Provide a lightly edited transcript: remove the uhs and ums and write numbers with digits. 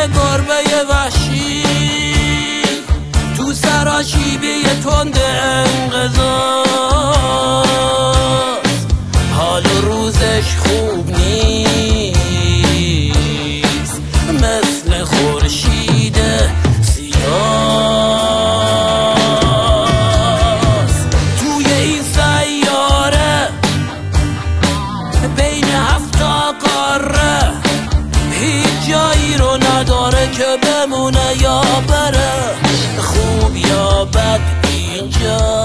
گربه وحشی تو سراشیبی تند انقضاست، حال و روزش خوب نیست مثل خورشید سیاست. توی این سیاره بین 7 قاره هیچ جایی رو نداره که بمونه یا بره، خوب یا بد اینجا